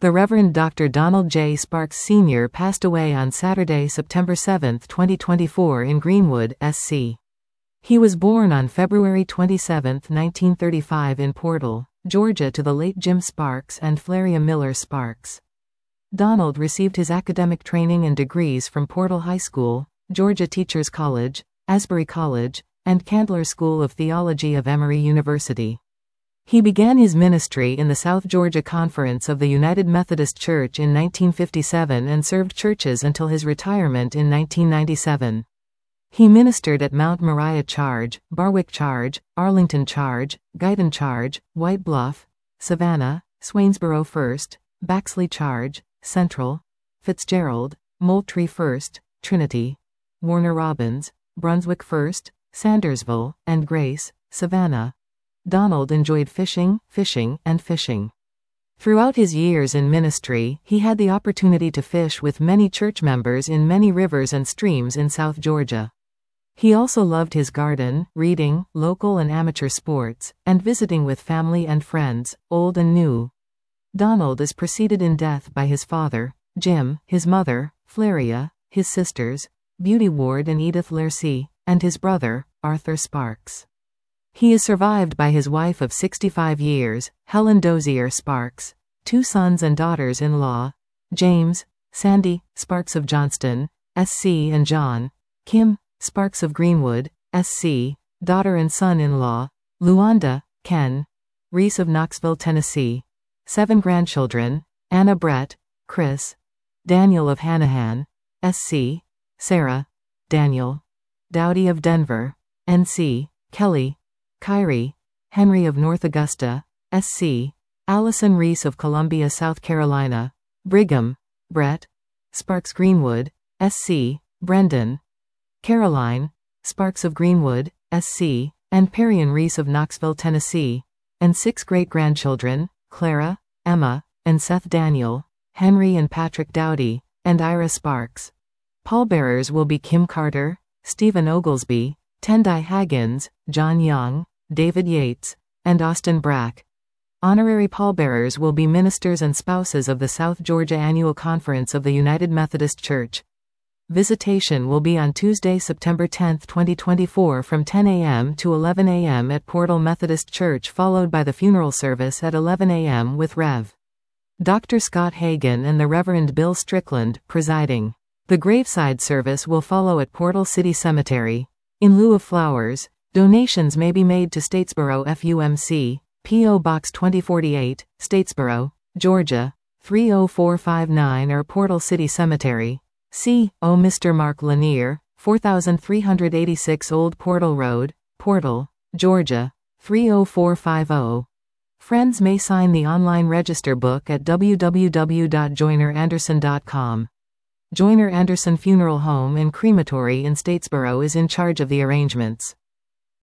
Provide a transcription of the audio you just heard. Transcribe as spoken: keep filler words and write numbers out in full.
The Reverend Doctor Donald J. Sparks Senior passed away on Saturday, September seventh, twenty twenty-four in Greenwood, S C He was born on February twenty-seventh, nineteen thirty-five in Portal, Georgia to the late Jim Sparks and Flaria Miller Sparks. Donald received his academic training and degrees from Portal High School, Georgia Teachers College, Asbury College, and Candler School of Theology of Emory University. He began his ministry in the South Georgia Conference of the United Methodist Church in nineteen fifty-seven and served churches until his retirement in nineteen ninety-seven. He ministered at Mount Moriah Charge, Barwick Charge, Arlington Charge, Guyton Charge, White Bluff, Savannah, Swainsboro First, Baxley Charge, Central, Fitzgerald, Moultrie First, Trinity, Warner Robins, Brunswick First, Sandersville, and Grace, Savannah. Donald enjoyed fishing, fishing, and fishing. Throughout his years in ministry, he had the opportunity to fish with many church members in many rivers and streams in South Georgia. He also loved his garden, reading, local and amateur sports, and visiting with family and friends, old and new. Donald is preceded in death by his father, Jim, his mother, Flaria, his sisters, Beauty Ward and Edith Laircy, and his brother, Arthur Sparks. He is survived by his wife of sixty-five years, Helen Dozier Sparks, two sons and daughters-in-law, James, Sandy, Sparks of Johnston, S C and John, Kim, Sparks of Greenwood, S C, daughter and son-in-law, Luanda, Ken, Reese of Knoxville, Tennessee, seven grandchildren, Anna Brett, Chris, Daniel of Hanahan, S C, Sarah, Daniel, Dowdy of Denver, N C, Kelly, Kyrie, Henry of North Augusta, S C, Allison Reese of Columbia, South Carolina, Brigham, Brett, Sparks Greenwood, S C, Brendan, Caroline, Sparks of Greenwood, S C, and Perian Reese of Knoxville, Tennessee, and six great-grandchildren, Clara, Emma, and Seth Daniel, Henry and Patrick Dowdy, and Ira Sparks. Pallbearers will be Kim Carter, Stephen Oglesby, Tendai Haggins, John Young, David Yates, and Austin Brack. Honorary pallbearers will be ministers and spouses of the South Georgia Annual Conference of the United Methodist Church. Visitation will be on Tuesday, September tenth, twenty twenty-four from ten a m to eleven a m at Portal Methodist Church, followed by the funeral service at eleven a m with Rev Doctor Scott Hagan and the Reverend Bill Strickland presiding. The graveside service will follow at Portal City Cemetery. In lieu of flowers, donations may be made to Statesboro F U M C, P O Box twenty forty-eight, Statesboro, Georgia, three oh four five nine or Portal City Cemetery. C O Mister Mark Lanier, four thousand three hundred eighty-six Old Portal Road, Portal, Georgia, three oh four five oh. Friends may sign the online register book at w w w dot joyner anderson dot com. Joyner Anderson Funeral Home and Crematory in Statesboro is in charge of the arrangements.